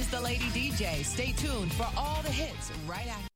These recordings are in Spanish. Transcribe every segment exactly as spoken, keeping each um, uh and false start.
is the Lady D J. Stay tuned for all the hits right after.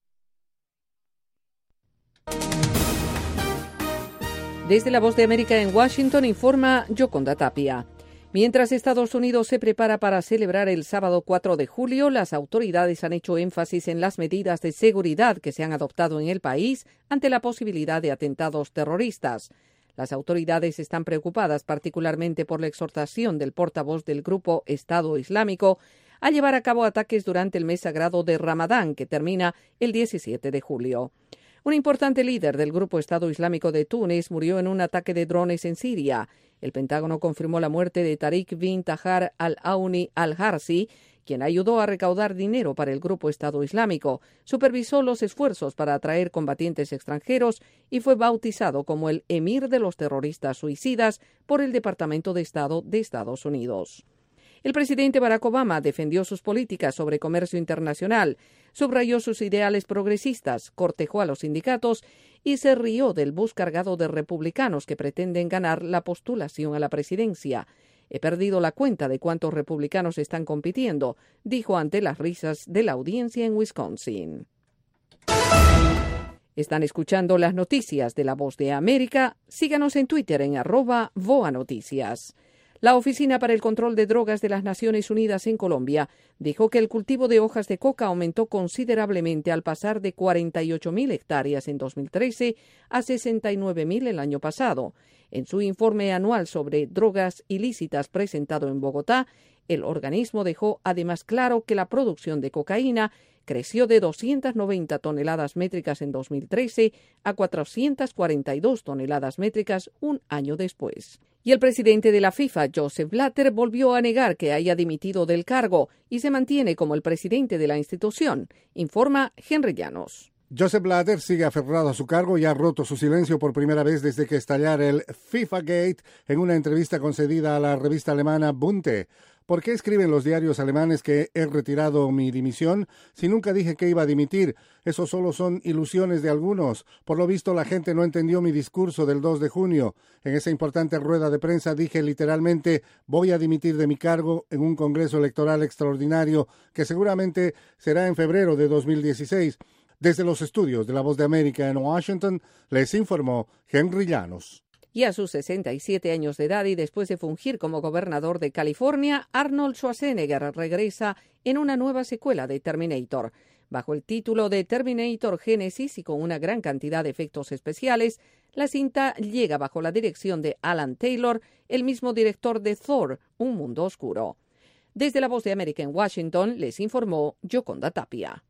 Desde la Voz de América en Washington informa Yoconda Tapia. Mientras Estados Unidos se prepara para celebrar el sábado cuatro de julio, las autoridades han hecho énfasis en las medidas de seguridad que se han adoptado en el país ante la posibilidad de atentados terroristas. Las autoridades están preocupadas particularmente por la exhortación del portavoz del grupo Estado Islámico a llevar a cabo ataques durante el mes sagrado de Ramadán, que termina el diecisiete de julio. Un importante líder del grupo Estado Islámico de Túnez murió en un ataque de drones en Siria. El Pentágono confirmó la muerte de Tariq bin Tahar al-Auni al-Harsi, quien ayudó a recaudar dinero para el grupo Estado Islámico, supervisó los esfuerzos para atraer combatientes extranjeros y fue bautizado como el emir de los terroristas suicidas por el Departamento de Estado de Estados Unidos. El presidente Barack Obama defendió sus políticas sobre comercio internacional, subrayó sus ideales progresistas, cortejó a los sindicatos y se rió del bus cargado de republicanos que pretenden ganar la postulación a la presidencia. He perdido la cuenta de cuántos republicanos están compitiendo, dijo ante las risas de la audiencia en Wisconsin. Están escuchando las noticias de La Voz de América. Síganos en Twitter en arroba VOA Noticias. La Oficina para el Control de Drogas de las Naciones Unidas en Colombia dijo que el cultivo de hojas de coca aumentó considerablemente al pasar de cuarenta y ocho mil hectáreas en dos mil trece a sesenta y nueve mil el año pasado. En su informe anual sobre drogas ilícitas presentado en Bogotá, el organismo dejó además claro que la producción de cocaína creció de doscientas noventa toneladas métricas en dos mil trece a cuatrocientas cuarenta y dos toneladas métricas un año después. Y el presidente de la FIFA, Joseph Blatter, volvió a negar que haya dimitido del cargo y se mantiene como el presidente de la institución, informa Henry Llanos. Joseph Blatter sigue aferrado a su cargo y ha roto su silencio por primera vez desde que estallara el FIFA Gate en una entrevista concedida a la revista alemana Bunte. ¿Por qué escriben los diarios alemanes que he retirado mi dimisión si nunca dije que iba a dimitir? Eso solo son ilusiones de algunos. Por lo visto, la gente no entendió mi discurso del dos de junio. En esa importante rueda de prensa dije literalmente voy a dimitir de mi cargo en un congreso electoral extraordinario que seguramente será en febrero de dos mil dieciséis. Desde los estudios de La Voz de América en Washington, les informó Henry Llanos. Y a sus sesenta y siete años de edad y después de fungir como gobernador de California, Arnold Schwarzenegger regresa en una nueva secuela de Terminator. Bajo el título de Terminator Genesis y con una gran cantidad de efectos especiales, la cinta llega bajo la dirección de Alan Taylor, el mismo director de Thor, Un Mundo Oscuro. Desde La Voz de América en Washington, les informó Yoconda Tapia.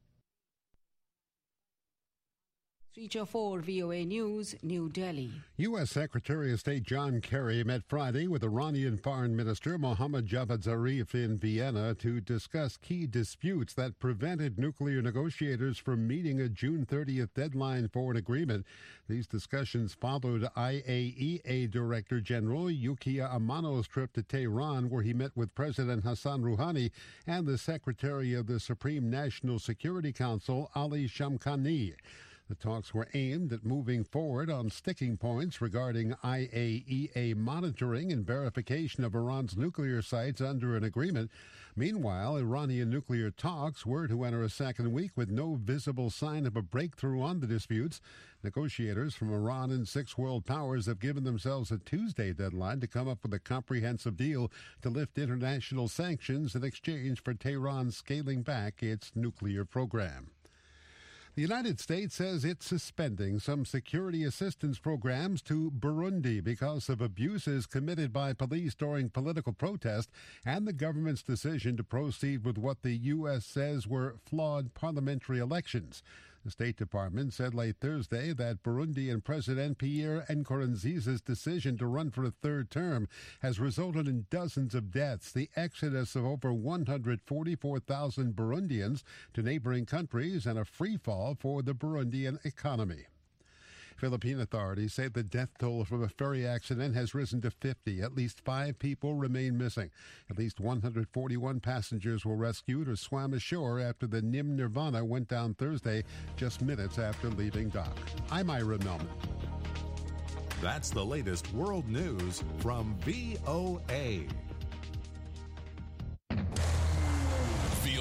Feature four V O A News, New Delhi. U S. Secretary of State John Kerry met Friday with Iranian Foreign Minister Mohammad Javad Zarif in Vienna to discuss key disputes that prevented nuclear negotiators from meeting a June thirtieth deadline for an agreement. These discussions followed I A E A Director General Yukiya Amano's trip to Tehran, where he met with President Hassan Rouhani and the Secretary of the Supreme National Security Council, Ali Shamkhani. The talks were aimed at moving forward on sticking points regarding I A E A monitoring and verification of Iran's nuclear sites under an agreement. Meanwhile, Iranian nuclear talks were to enter a second week with no visible sign of a breakthrough on the disputes. Negotiators from Iran and six world powers have given themselves a Tuesday deadline to come up with a comprehensive deal to lift international sanctions in exchange for Tehran scaling back its nuclear program. The United States says it's suspending some security assistance programs to Burundi because of abuses committed by police during political protest and the government's decision to proceed with what the U S says were flawed parliamentary elections. The State Department said late Thursday that Burundian President Pierre Nkurunziza's decision to run for a third term has resulted in dozens of deaths, the exodus of over one hundred forty-four thousand Burundians to neighboring countries, and a free fall for the Burundian economy. Philippine authorities say the death toll from a ferry accident has risen to fifty. At least five people remain missing. At least one hundred forty-one passengers were rescued or swam ashore after the Nim Nirvana went down Thursday, just minutes after leaving dock. I'm Ira Melman. That's the latest world news from V O A.